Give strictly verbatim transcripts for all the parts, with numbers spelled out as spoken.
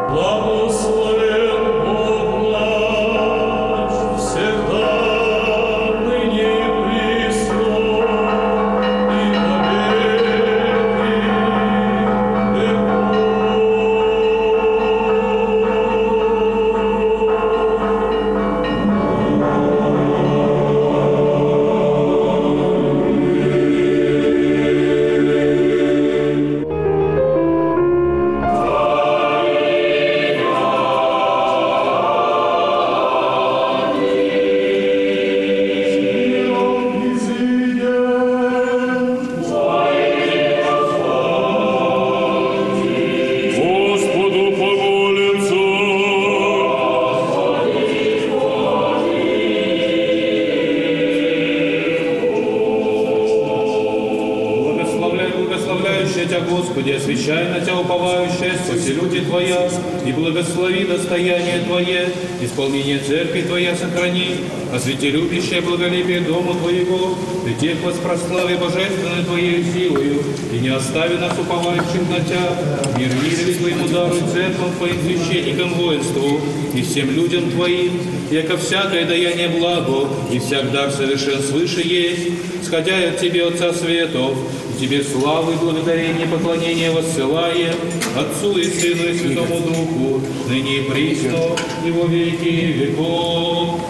Господи, освящай на Тебя уповающее, спаси люди Твоя, и благослови достояние Твое, исполнение церкви Твоя сохрани, освети любящее благолепие дому Твоего, Ты тех воспрослави божественной Твоей силою, и не остави нас уповающих на Тебя, мир мире Твоему даруй церковь Твоим священникам воинству, и всем людям Твоим, яко всякое даяние благо, и всяк дар совершен свыше есть, сходя от Тебе, Отца Светов, Тебе славу и благодарение, поклонение воссылаем Отцу и Сыну и Святому Духу, ныне и присно, и во веки веков.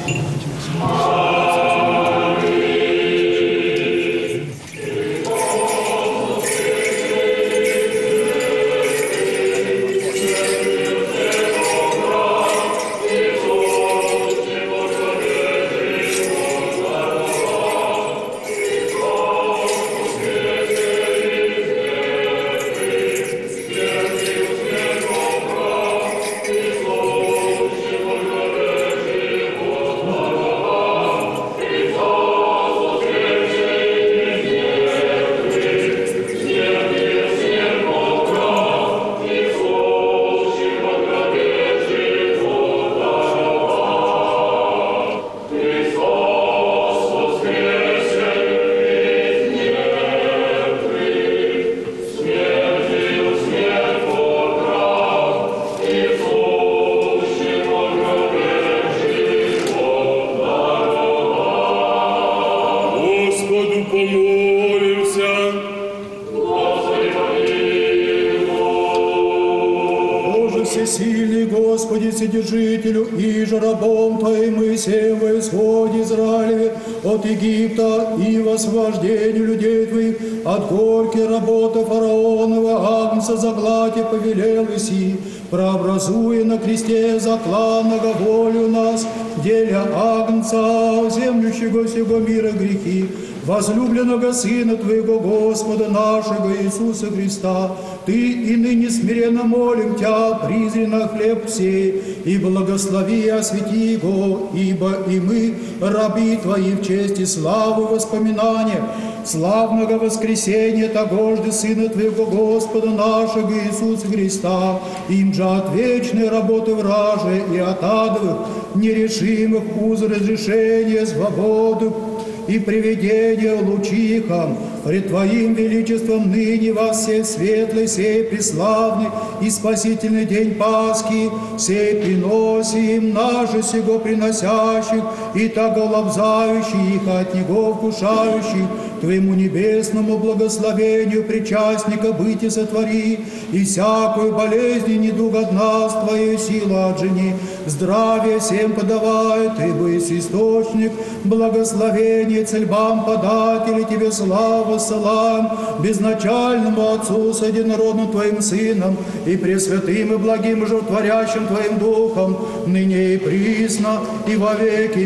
Вседержителю и же рабом Твоим Моисеем во исходе Израилеве от Египта и в освобождении людей Твоих от горькой работы фараонова агнца заглади повелел Иси, прообразуя на кресте закланного волю нас, деля агнца, землющего всего мира грехи, возлюбленного Сына Твоего Господа нашего Иисуса Христа, Ты и ныне смиренно молим Тебя, призри на хлеб сей, и благослови и освети его, ибо и мы, раби Твои, в честь и славу воспоминания славного воскресения тогожды Сына Твоего Господа нашего Иисуса Христа, им же от вечной работы вражи и от адовых нерешимых уз разрешения, свободу и приведение лучихам пред Твоим величеством ныне во все светлый, сей преславный и спасительный день Пасхи, сей приносим наши сего приносящих и того лобзающих их от Него вкушающих, Твоему небесному благословению причастника быть и сотвори, и всякую болезнь и недуг от нас Твоей силы отжени, здравие всем подавай, Ты бысь источник благословения, цельбам податели Тебе славу ссылаем, безначальному Отцу с единородным Твоим Сыном и пресвятым и благим животворящим Твоим Духом, ныне и присно и во веки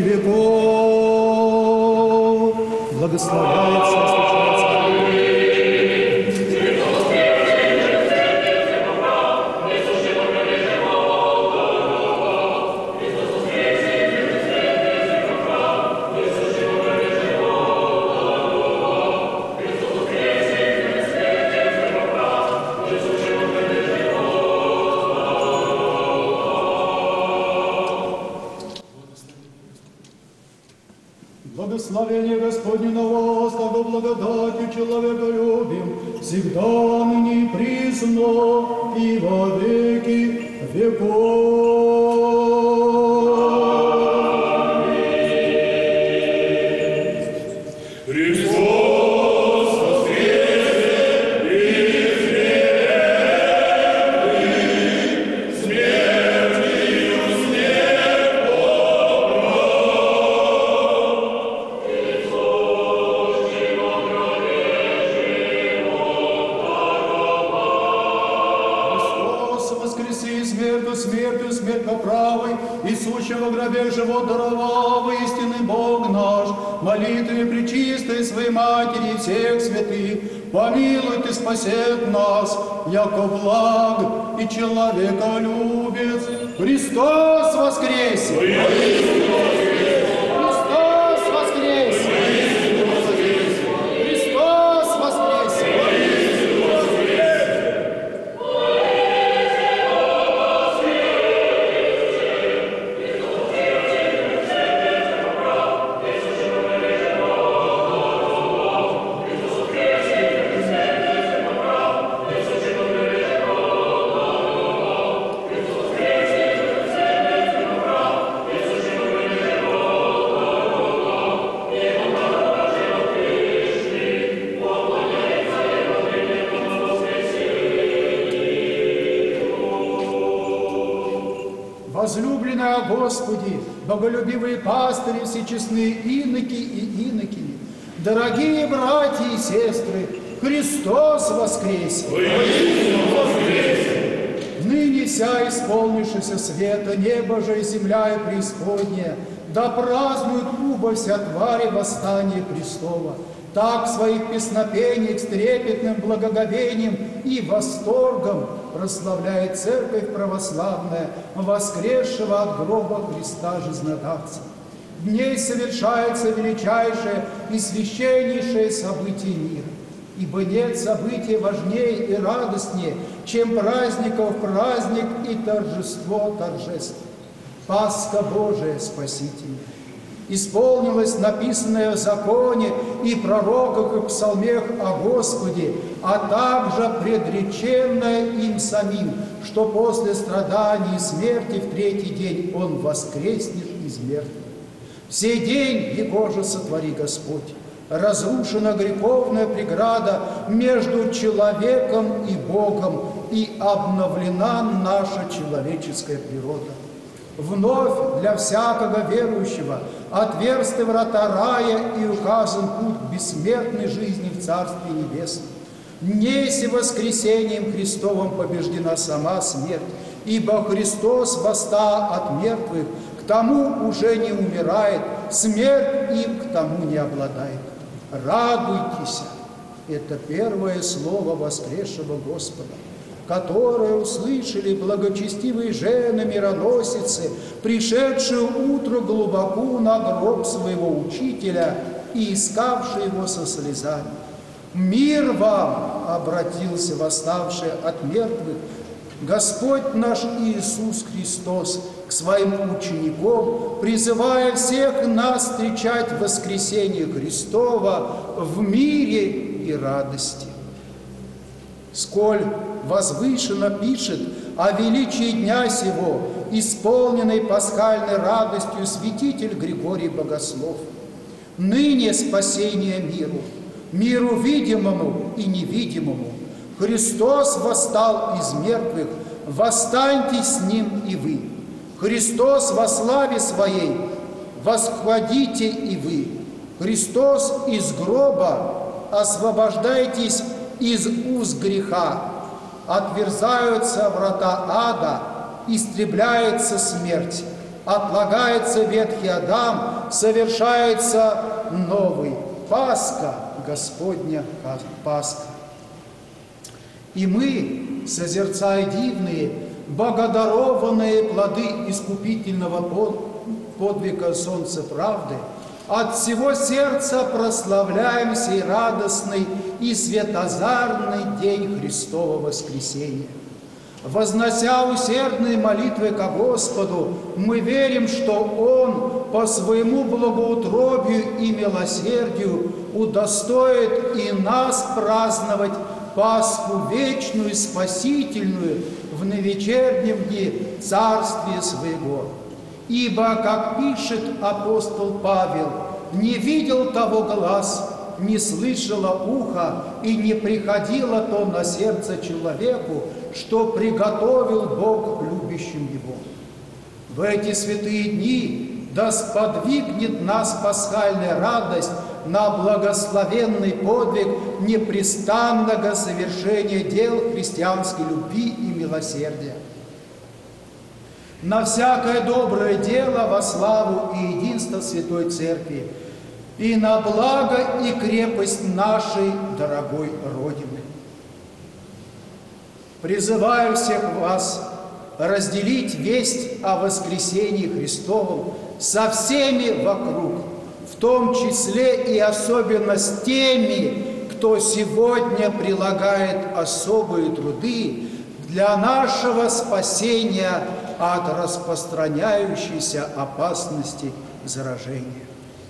веков. Благословляется и случается. Благословение Господне на вас, того благодатью человеколюбим, всегда ныне и присно, и во веки веков. Христос воскресе из мертвых, смертью смерть побрал. Христос воскреси смертью, смертью, смерть по правой, и сущего в гробе живот даровал, истинный Бог наш, молитве пречистой своей Матери и всех святых, помилуй Ты, спасет нас, яко благ и человеколюбец. Христос воскресе! Христос воскресе! Христос воскресе! Возлюбленные о Господи, боголюбивые пастыри, всечестные иноки и инокини, дорогие братья и сестры, Христос воскресе! Ныне вся исполнившаяся света, небо же и земля и преисподняя, да празднуют убо вся твари восстания Христова. Так в своих песнопениях с трепетным благоговением и восторгом прославляет Церковь Православная, воскресшего от гроба Христа жизнодавца. В ней совершается величайшее и священнейшее событие мира, ибо нет события важнее и радостнее, чем праздников праздник и торжество торжеств. Пасха Божия Спасительная. Исполнилось написанное в законе и пророках и псалмах о Господе, а также предреченное им самим, что после страданий и смерти в третий день Он воскреснет из мертвых. В сей день Его же сотвори Господь. Разрушена греховная преграда между человеком и Богом, и обновлена наша человеческая природа. Вновь для всякого верующего отверсты врата рая и указан путь к бессмертной жизни в Царстве Небесном. Неси воскресением Христовым побеждена сама смерть, ибо Христос восстал от мертвых, к тому уже не умирает, смерть им к тому не обладает. Радуйтесь! Это первое слово воскресшего Господа, которое услышали благочестивые жены-мироносицы, пришедшие утро глубоко на гроб своего учителя и искавшие его со слезами. «Мир вам!» — обратился восставший от мертвых Господь наш Иисус Христос к своим ученикам, призывая всех нас встречать воскресение Христова в мире и радости. Сколь возвышенно пишет о величии дня сего, исполненной пасхальной радостью святитель Григорий Богослов. Ныне спасение миру, миру видимому и невидимому. Христос восстал из мертвых, восстаньте с Ним и вы. Христос во славе Своей, восходите и вы. Христос из гроба, освобождайтесь из уз греха. Отверзаются врата ада, истребляется смерть, отлагается ветхий Адам, совершается новый. Пасха, Господня Пасха. И мы, созерцая дивные, богодарованные плоды искупительного подвига солнца правды, от всего сердца прославляем сей радостный и светозарный день Христова воскресения. Вознося усердные молитвы ко Господу, мы верим, что Он по своему благоутробию и милосердию удостоит и нас праздновать Пасху вечную, спасительную, в навечернем дне царствия своего. Ибо, как пишет апостол Павел, не видел того глаз, не слышало ухо и не приходило то на сердце человеку, что приготовил Бог любящим его. В эти святые дни да сподвигнет нас пасхальная радость на благословенный подвиг непрестанного совершения дел христианской любви и милосердия. На всякое доброе дело во славу и единство Святой Церкви и на благо и крепость нашей дорогой Родины. Призываю всех вас разделить весть о воскресении Христовом со всеми вокруг, в том числе и особенно с теми, кто сегодня прилагает особые труды для нашего спасения от распространяющейся опасности заражения.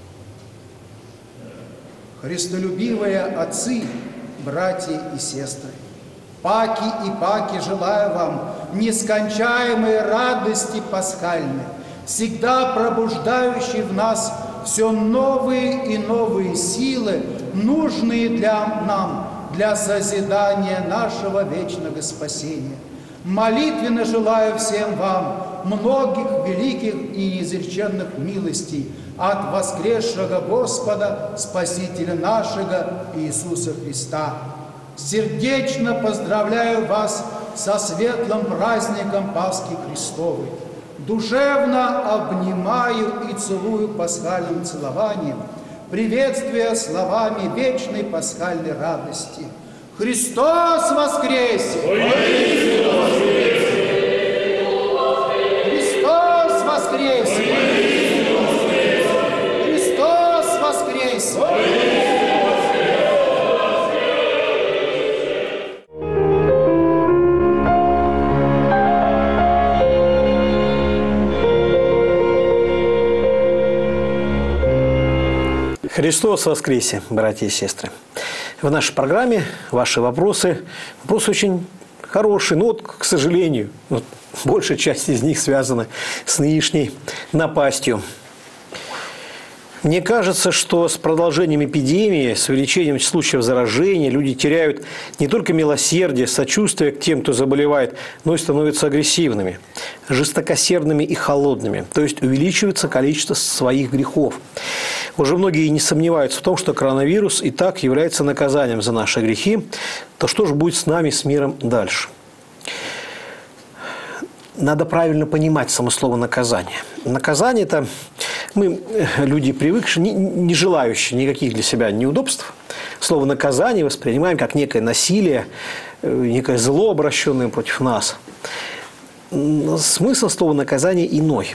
Христолюбивые отцы, братья и сестры, паки и паки желаю вам нескончаемой радости пасхальной, всегда пробуждающей в нас все новые и новые силы, нужные для нам, для созидания нашего вечного спасения. Молитвенно желаю всем вам многих великих и неизреченных милостей от воскресшего Господа, Спасителя нашего Иисуса Христа. Сердечно поздравляю вас со светлым праздником Пасхи Христовой. Душевно обнимаю и целую пасхальным целованием, приветствуя словами вечной пасхальной радости. Христос воскресе! Христос воскресе! Христос воскресе! Христос воскресе, братья и сестры! В нашей программе ваши вопросы, вопросы очень хорошие, но вот, к сожалению, вот, большая часть из них связана с нынешней напастью. Мне кажется, что с продолжением эпидемии, с увеличением случаев заражения люди теряют не только милосердие, сочувствие к тем, кто заболевает, но и становятся агрессивными, жестокосердными и холодными. То есть увеличивается количество своих грехов. Уже многие не сомневаются в том, что коронавирус и так является наказанием за наши грехи. То что же будет с нами, с миром дальше? Надо правильно понимать само слово «наказание». Наказание – это мы, люди привыкшие, не, не желающие никаких для себя неудобств. Слово «наказание» воспринимаем как некое насилие, некое зло, обращенное против нас. Смысл слова «наказание» иной.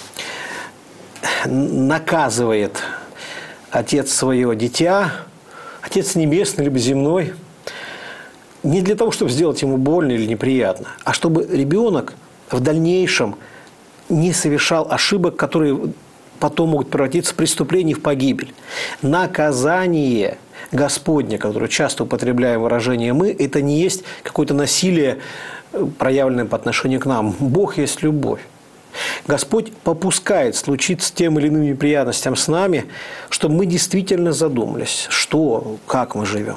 Наказывает Отец свое дитя, Отец Небесный либо земной, не для того, чтобы сделать ему больно или неприятно, а чтобы ребенок в дальнейшем не совершал ошибок, которые потом могут превратиться в преступление и в погибель. Наказание Господне, которое часто употребляем выражение «мы», это не есть какое-то насилие, проявленное по отношению к нам. Бог есть любовь. Господь попускает случиться тем или иным неприятностям с нами, чтобы мы действительно задумались, что, как мы живем.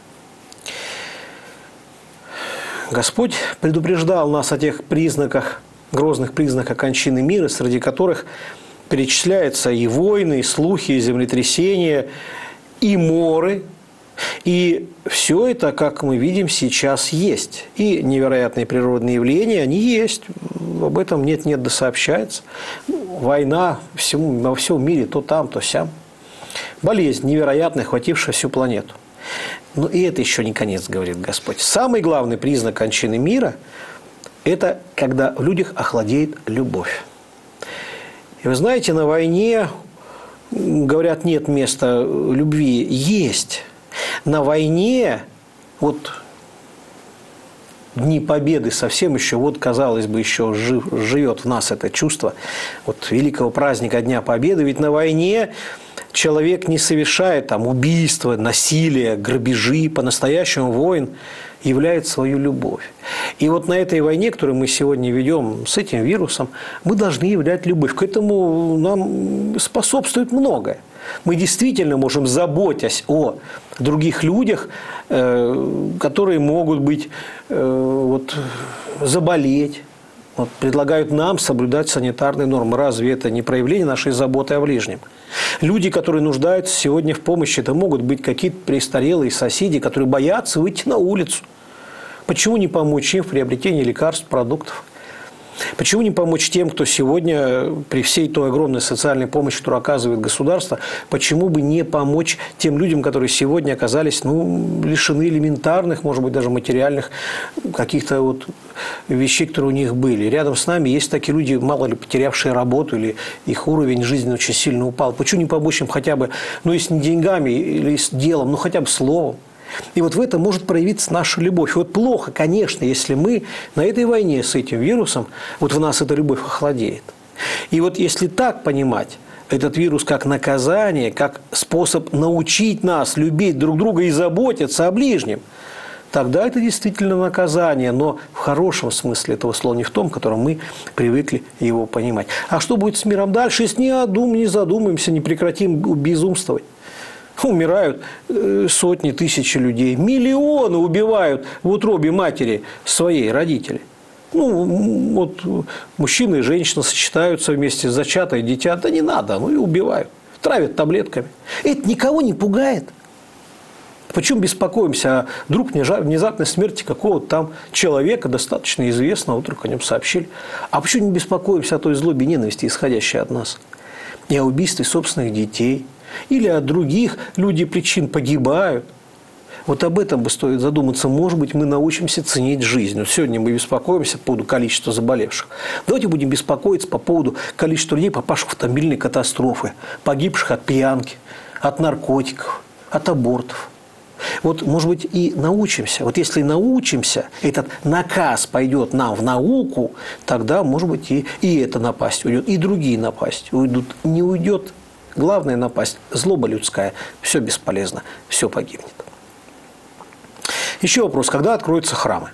Господь предупреждал нас о тех признаках, грозных признаках кончины мира, среди которых перечисляются и войны, и слухи, и землетрясения, и моры. И все это, как мы видим, сейчас есть. И невероятные природные явления, они есть. Об этом нет-нет да сообщается. Война всему, во всем мире, то там, то сям. Болезнь невероятная, охватившая всю планету. Но и это еще не конец, говорит Господь. Самый главный признак кончины мира – это когда в людях охладеет любовь. И вы знаете, на войне, говорят, нет места любви. Есть. На войне, вот Дни Победы совсем еще, вот, казалось бы, еще жив, живет в нас это чувство вот великого праздника Дня Победы. Ведь на войне человек не совершает там убийства, насилия, грабежи, по-настоящему воин являет свою любовь. И вот на этой войне, которую мы сегодня ведем с этим вирусом, мы должны являть любовь. К этому нам способствует многое. Мы действительно можем, заботясь о других людях, которые могут быть, вот, заболеть, вот, предлагают нам соблюдать санитарные нормы. Разве это не проявление нашей заботы о ближнем? Люди, которые нуждаются сегодня в помощи, это могут быть какие-то престарелые соседи, которые боятся выйти на улицу. Почему не помочь им в приобретении лекарств, продуктов? Почему не помочь тем, кто сегодня, при всей той огромной социальной помощи, которую оказывает государство, почему бы не помочь тем людям, которые сегодня оказались, ну, лишены элементарных, может быть, даже материальных каких-то вот вещей, которые у них были. Рядом с нами есть такие люди, мало ли, потерявшие работу, или их уровень жизни очень сильно упал. Почему не помочь им хотя бы, ну, если не деньгами или с делом, ну, хотя бы словом? И вот в этом может проявиться наша любовь. Вот плохо, конечно, если мы на этой войне с этим вирусом, вот в нас эта любовь охладеет. И вот если так понимать этот вирус как наказание, как способ научить нас любить друг друга и заботиться о ближнем, тогда это действительно наказание, но в хорошем смысле этого слова, не в том, в котором мы привыкли его понимать. А что будет с миром дальше, если не одум, не задумаемся, не прекратим безумствовать? Умирают сотни, тысячи людей, миллионы убивают в утробе матери своей родители. Ну, вот мужчина и женщина сочетаются вместе, зачатое дитя, да не надо, ну и убивают, травят таблетками. Это никого не пугает. Почему беспокоимся о вдруг внезапной смерти какого-то там человека, достаточно известного, вдруг о нем сообщили? А почему не беспокоимся о той злобе и ненависти, исходящей от нас? И о убийстве собственных детей? Или от других людей причин погибают. Вот об этом бы стоит задуматься. Может быть, мы научимся ценить жизнь. Вот сегодня мы беспокоимся по поводу количества заболевших. Давайте будем беспокоиться по поводу количества людей, попавших в автомобильные катастрофы, погибших от пьянки, от наркотиков, от абортов. Вот, может быть, и научимся. Вот если научимся, этот наказ пойдет нам в науку, тогда, может быть, и, и эта напасть уйдет, и другие напасти уйдут. Не уйдет. Главная напасть – злоба людская. Все бесполезно, все погибнет. Еще вопрос. Когда откроются храмы?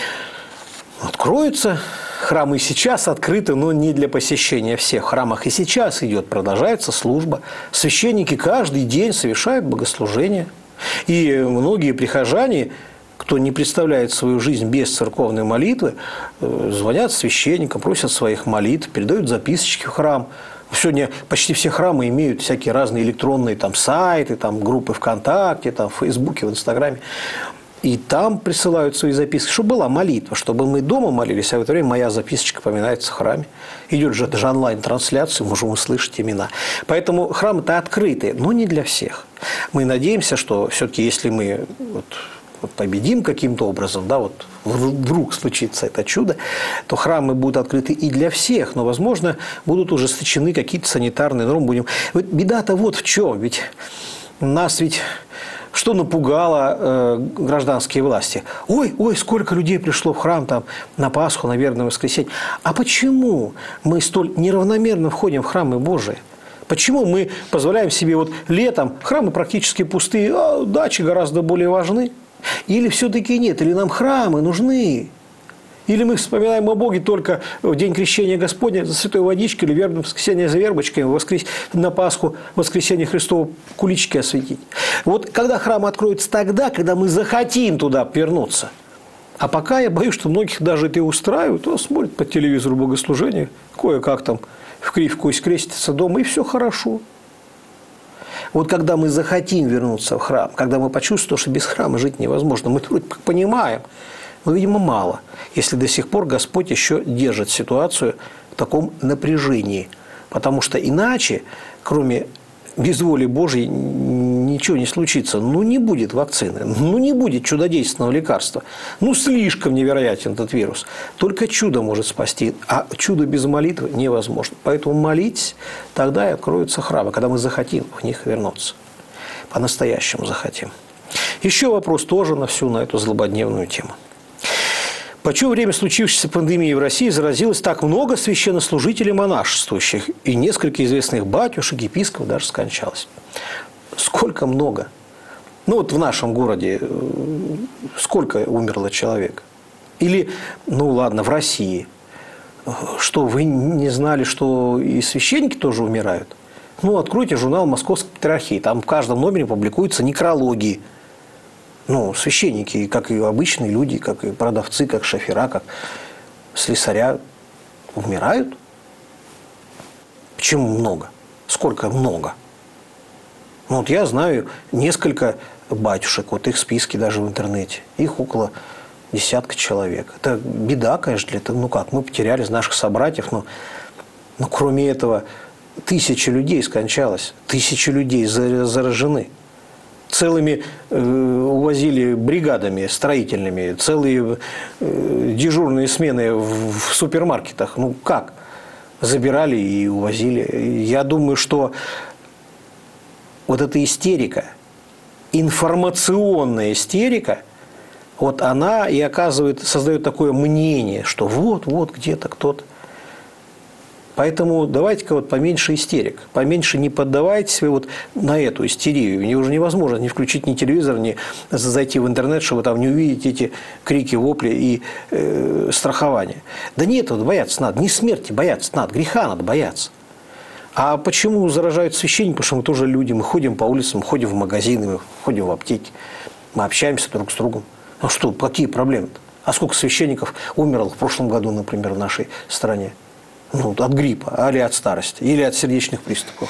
Откроются. Храмы и сейчас открыты, но не для посещения всех. В храмах и сейчас идет, продолжается служба. Священники каждый день совершают богослужение. И многие прихожане, кто не представляет свою жизнь без церковной молитвы, звонят священникам, просят своих молитв, передают записочки в храм. Сегодня почти все храмы имеют всякие разные электронные там, сайты, там, группы ВКонтакте, там, в Фейсбуке, в Инстаграме. И там присылают свои записки, чтобы была молитва, чтобы мы дома молились, а в это время моя записочка поминается в храме. Идет же даже онлайн-трансляция, можем услышать имена. Поэтому храмы-то открыты, но не для всех. Мы надеемся, что все-таки если мы вот, вот победим каким-то образом, да, вот вдруг случится это чудо, то храмы будут открыты и для всех, но, возможно, будут ужесточены какие-то санитарные нормы. Будем... Вот беда-то вот в чем, ведь нас ведь... Что напугало э, гражданские власти? Ой, ой, сколько людей пришло в храм там, на Пасху, на Вербное воскресенье. А почему мы столь неравномерно входим в храмы Божии? Почему мы позволяем себе вот летом, храмы практически пустые, а дачи гораздо более важны? Или все-таки нет? Или нам храмы нужны? Или мы вспоминаем о Боге только в день крещения Господня за святой водичкой или вербное воскресенье за вербочками, воскрес... на Пасху, воскресенье Христово куличики осветить. Вот когда храмы откроются тогда, когда мы захотим туда вернуться. А пока я боюсь, что многих даже это и устраивают, то смотрят по телевизору богослужение, кое-как там в кривку искрестится дома, и все хорошо. Вот когда мы захотим вернуться в храм, когда мы почувствуем, что без храма жить невозможно, мы вроде как понимаем, но, видимо, мало, если до сих пор Господь еще держит ситуацию в таком напряжении. Потому что иначе, кроме без воли Божьей, ничего не случится. Ну, не будет вакцины, ну, не будет чудодейственного лекарства. Ну, слишком невероятен этот вирус. Только чудо может спасти, а чудо без молитвы невозможно. Поэтому молитесь, тогда и откроются храмы, когда мы захотим в них вернуться. По-настоящему захотим. Еще вопрос тоже на всю на эту злободневную тему. По чье время случившейся пандемии в России заразилось так много священнослужителей монашествующих, и несколько известных батюшек, епископов даже скончалось. Сколько много? Ну вот в нашем городе сколько умерло человек? Или, ну ладно, в России. Что, вы не знали, что и священники тоже умирают? Ну, откройте журнал «Московской патриархии». Там в каждом номере публикуются некрологи. Ну, священники, как и обычные люди, как и продавцы, как шофера, как слесаря, умирают. Почему много? Сколько много? Ну, вот я знаю несколько батюшек, вот их списки даже в интернете. Их около десятка человек. Это беда, конечно, это, ну как, мы потеряли наших собратьев, но, но кроме этого тысячи людей скончалось, тысячи людей заражены. Целыми э, увозили бригадами строительными, целые э, дежурные смены в, в супермаркетах. Ну как? Забирали и увозили. Я думаю, что вот эта истерика, информационная истерика, вот она и оказывает, создает такое мнение, что вот-вот где-то кто-то. Поэтому давайте-ка вот поменьше истерик, поменьше не поддавайтесь вы вот на эту истерию. Мне уже невозможно не включить ни телевизор, ни зайти в интернет, чтобы там не увидеть эти крики, вопли и э, страхования. Да нет, вот бояться надо, не смерти бояться надо, греха надо бояться. А почему заражают священники? Потому что мы тоже люди, мы ходим по улицам, ходим в магазины, мы ходим в аптеки, мы общаемся друг с другом. Ну что, какие проблемы-то? А сколько священников умерло в прошлом году, например, в нашей стране? Ну, от гриппа, или от старости, или от сердечных приступов.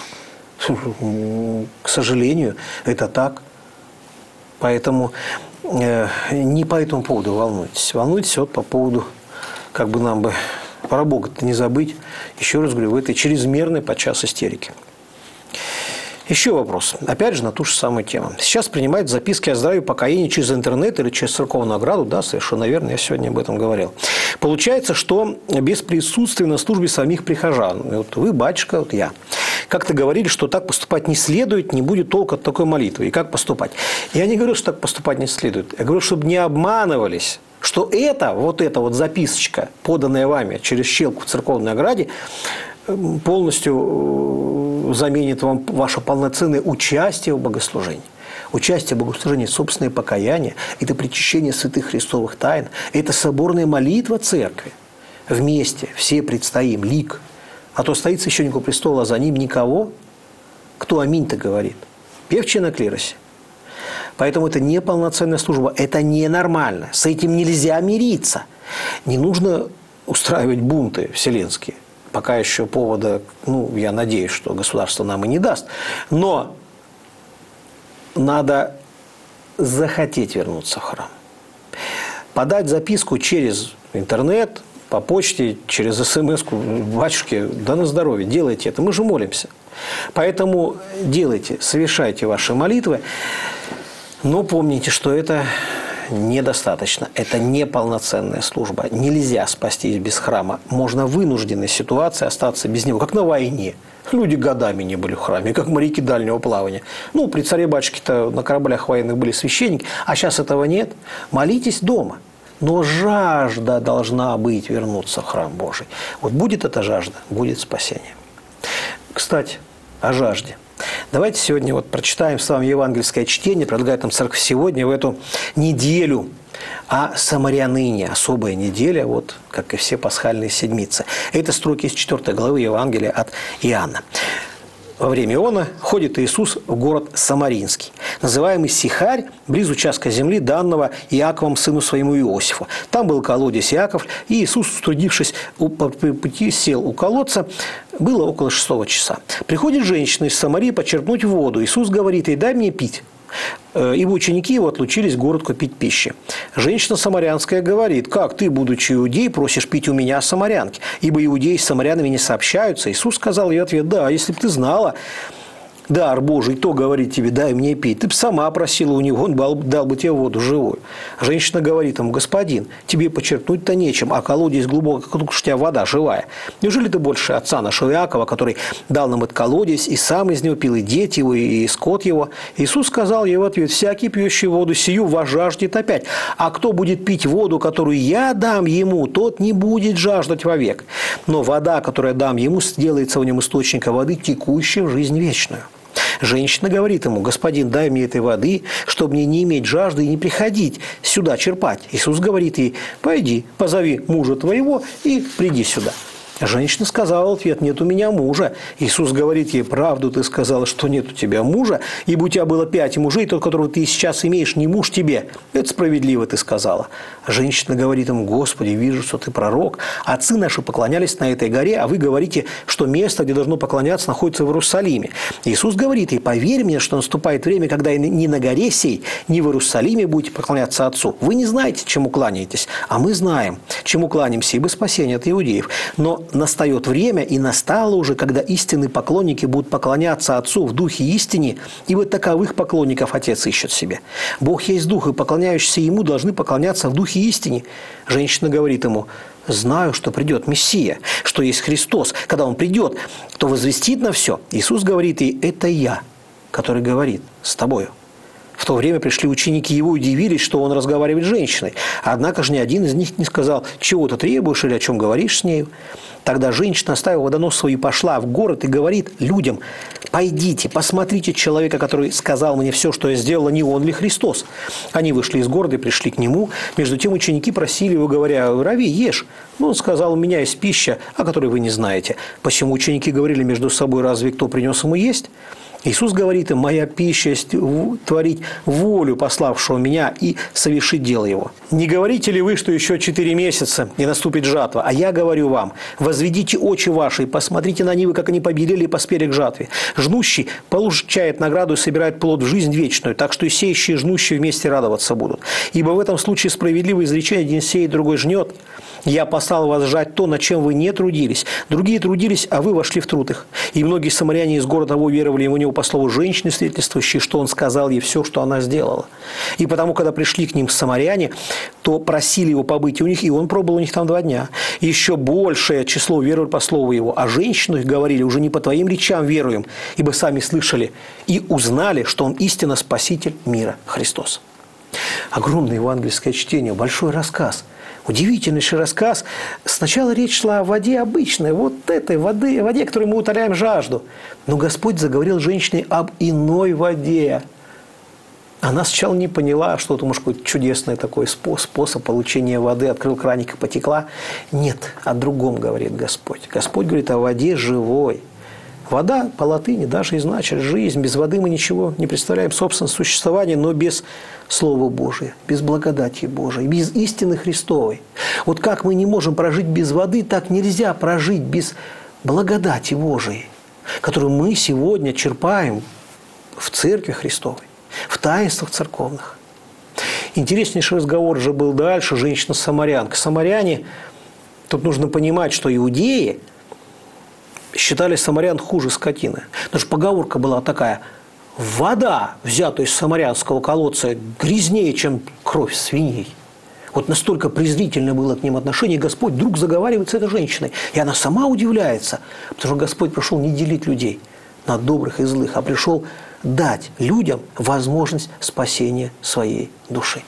К сожалению, это так. Поэтому э, не по этому поводу волнуйтесь. Волнуйтесь вот по поводу, как бы нам бы про Бога-то не забыть, еще раз говорю, в этой чрезмерной подчас истерики. Еще вопрос. Опять же, на ту же самую тему. Сейчас принимают записки о здравии покаяния через интернет или через церковную ограду. Да, совершенно верно, я сегодня об этом говорил. Получается, что без присутствия на службе самих прихожан. Вот вы, батюшка, вот я. Как-то говорили, что так поступать не следует, не будет толка от такой молитвы. И как поступать? Я не говорю, что так поступать не следует. Я говорю, чтобы не обманывались, что это, вот эта вот записочка, поданная вами через щелку в церковной ограде, полностью заменит вам ваше полноценное участие в богослужении. Участие в богослужении, собственное покаяние – это причащение святых христовых тайн, это соборная молитва церкви. Вместе все предстоим, лик. А то стоит священник у престола, а за ним никого. Кто аминь-то говорит? Певчие на клиросе. Поэтому это не полноценная служба, это ненормально. С этим нельзя мириться. Не нужно устраивать бунты вселенские. Пока еще повода, ну, я надеюсь, что государство нам и не даст. Но надо захотеть вернуться в храм. Подать записку через интернет, по почте, через смс-ку, батюшке, да на здоровье, делайте это, мы же молимся. Поэтому делайте, совершайте ваши молитвы, но помните, что это недостаточно. Это неполноценная служба. Нельзя спастись без храма. Можно в вынужденной ситуации остаться без него, как на войне. Люди годами не были в храме, как моряки дальнего плавания. Ну, при царе-батюшке-то на кораблях военных были священники, а сейчас этого нет. Молитесь дома. Но жажда должна быть вернуться в храм Божий. Вот будет эта жажда, будет спасение. Кстати, о жажде. Давайте сегодня вот прочитаем с вами евангельское чтение, предлагает нам церковь сегодня в эту неделю о самарянине, особая неделя, вот как и все пасхальные седмицы. Это строки из четвёртой главы Евангелия от Иоанна. Во время Иона ходит Иисус в город Самаринский, называемый Сихарь, близ участка земли, данного Иаковом сыну своему Иосифу. Там был колодец Иаков, и Иисус, уструдившись по пути, сел у колодца. Было около шестого часа. Приходит женщина из Самарии почерпнуть воду. Иисус говорит ей: дай мне пить. Ибо ученики его отлучились в город купить пищи. Женщина самарянская говорит: как ты, будучи иудей, просишь пить у меня самарянки? Ибо иудеи с самарянами не сообщаются. Иисус сказал ей в ответ: да, если бы ты знала, дар Божий, то говорит тебе, дай мне пить. Ты бы сама просила у него, он дал, дал бы тебе воду живую. Женщина говорит ему, господин, тебе почерпнуть-то нечем, а колодец глубоко, как у тебя вода живая. Неужели ты больше отца нашего Иакова, который дал нам этот колодец, и сам из него пил, и дети его, и скот его? Иисус сказал ей в ответ, всякий пьющий воду сию возжаждет опять. А кто будет пить воду, которую я дам ему, тот не будет жаждать вовек. Но вода, которую я дам ему, сделается в нем источника воды, текущей в жизнь вечную. Женщина говорит ему, господин, дай мне этой воды, чтобы мне не иметь жажды и не приходить сюда черпать. Иисус говорит ей, пойди, позови мужа твоего и приди сюда. Женщина сказала в ответ, нет у меня мужа. Иисус говорит ей, правду ты сказала, что нет у тебя мужа, ибо у тебя было пять мужей, тот, которого ты сейчас имеешь, не муж тебе. Это справедливо ты сказала. Женщина говорит ему, Господи, вижу, что ты пророк. Отцы наши поклонялись на этой горе, а вы говорите, что место, где должно поклоняться, находится в Иерусалиме. Иисус говорит ей, поверь мне, что наступает время, когда ни на горе сей, ни в Иерусалиме будете поклоняться Отцу. Вы не знаете, чему кланяетесь, а мы знаем, чему кланяемся, ибо спасение от иудеев. Но настает время, и настало уже, когда истинные поклонники будут поклоняться Отцу в духе истине, и вот таковых поклонников Отец ищет себе. Бог есть Дух, и поклоняющиеся Ему должны поклоняться в духе истине. Женщина говорит ему, знаю, что придет Мессия, что есть Христос. Когда Он придет, то возвестит на все. Иисус говорит ей, это я, который говорит с тобою. В то время пришли ученики Его и удивились, что Он разговаривает с женщиной. Однако же ни один из них не сказал, чего ты требуешь или о чем говоришь с нею. Тогда женщина оставила водонос свой и пошла в город и говорит людям, пойдите, посмотрите человека, который сказал мне все, что я сделала, не он ли Христос. Они вышли из города и пришли к Нему. Между тем ученики просили Его, говоря, Рави, ешь. Но Он сказал, у меня есть пища, о которой вы не знаете. Посему ученики говорили между собой, разве кто принес Ему есть? Иисус говорит им, моя пища есть творить волю пославшего меня и совершить дело его. Не говорите ли вы, что еще четыре месяца и наступит жатва? А я говорю вам, возведите очи ваши и посмотрите на нивы, как они побелели и поспели к жатве. Жнущий получает награду и собирает плод в жизнь вечную, так что и сеющие и жнущие вместе радоваться будут. Ибо в этом случае справедливое изречение, один сеет, другой жнет. Я послал вас жать то, над чем вы не трудились. Другие трудились, а вы вошли в труд их. И многие самаряне из города того веровали ему не по слову женщины, свидетельствующей, что он сказал ей все, что она сделала. И потому, когда пришли к ним самаряне, то просили его побыть у них, и он пробыл у них там два дня. И еще большее число веровали по слову его. А женщину их говорили, уже не по твоим речам веруем, ибо сами слышали и узнали, что он истинно Спаситель мира Христос. Огромное евангельское чтение, большой рассказ. Удивительнейший рассказ. Сначала речь шла о воде обычной, вот этой воде, воде, которой мы утоляем жажду. Но Господь заговорил с женщиной об иной воде. Она сначала не поняла, что это, может, какой-то чудесный такой способ получения воды. Открыл краник и потекла. Нет, о другом говорит Господь. Господь говорит о воде живой. Вода по латыни даже и значит жизнь. Без воды мы ничего не представляем собственного существования, но без Слова Божия, без благодати Божией, без истины Христовой. Вот как мы не можем прожить без воды, так нельзя прожить без благодати Божией, которую мы сегодня черпаем в Церкви Христовой, в таинствах церковных. Интереснейший разговор же был дальше, женщина-самарянка. Самаряне, тут нужно понимать, что иудеи считали самарян хуже скотины. Потому что поговорка была такая: вода, взятая из самарянского колодца, грязнее, чем кровь свиней. Вот настолько презрительно было к ним отношение, Господь вдруг заговаривает с этой женщиной. И она сама удивляется, потому что Господь пришел не делить людей на добрых и злых, а пришел дать людям возможность спасения своей души.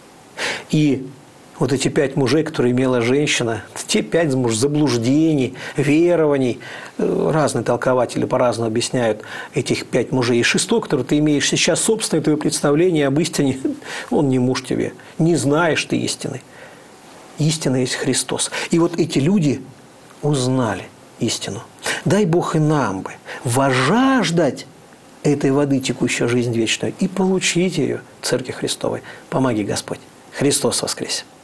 И вот эти пять мужей, которые имела женщина, те пять заблуждений, верований, разные толкователи по-разному объясняют этих пять мужей. И шестой, который ты имеешь сейчас, собственное твое представление об истине, он не муж тебе, не знаешь ты истины. Истина есть Христос. И вот эти люди узнали истину. Дай Бог и нам бы возжаждать этой воды, текущей в жизнь вечную, и получить ее в Церкви Христовой. Помоги, Господь. Христос воскресе!